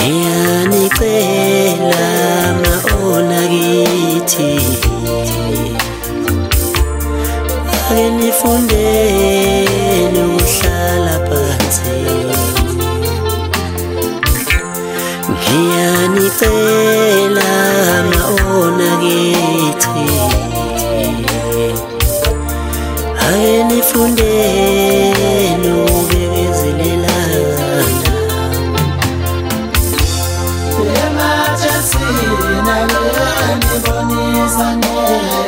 ngiyanicela ma-ona kithi ake nifundeni ukuhlala phansi. Ngiyanicela ma-ona kithi ake nifundeni ukubekezelelana. Emathesina ngibonisane,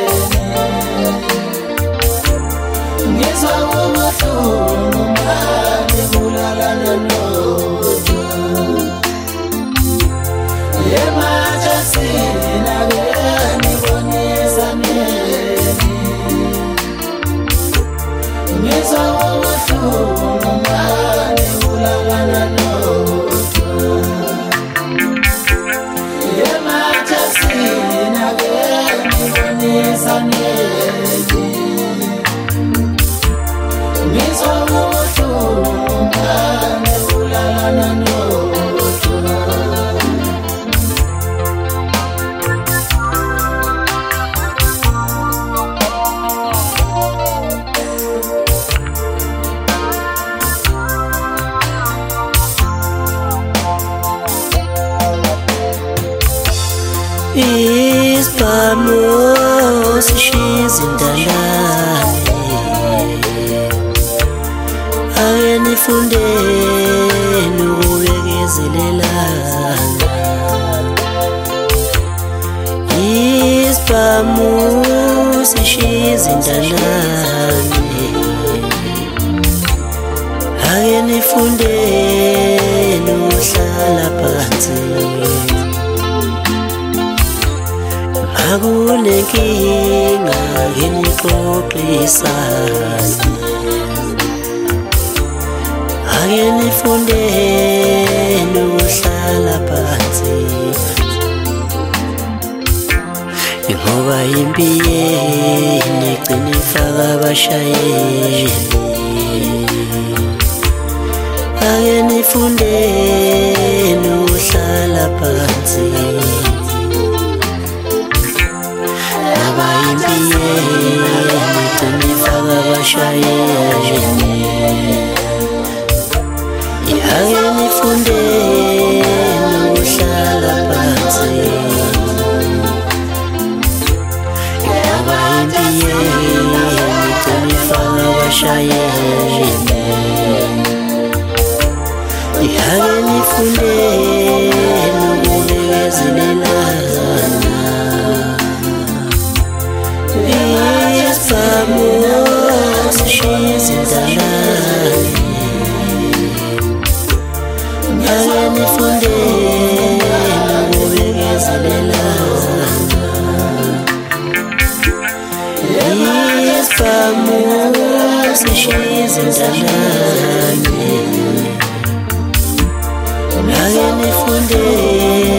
ngizwa ubuhlungu manje kulalana nodwa. Emathesina ngibonisane, ngizwa ubuhlungu manje kulalana nodwa. Isibhamu sishiya indalane, ake nifundeni ukubekezelelana. Isibhamu sishiya indalane, ake nifundeni ukuhlala phansi. Akunenkinga nginixoxisane, ake nifundeni ukuhlala phansi. Ngoba impi yenu igcina ifaka abashayeli, ake nifundeni ukuhlala phansi. Ake nifundeni ukuhlala phansi. Ngoba impi yenu igcina ifaka abashayeli. Ake nifundeni ukubekezelelana. Isibhamu sishiya indalane, ake nifundeni ukubekezelelana. Isibhamu sishiya indalane, ake nifundeni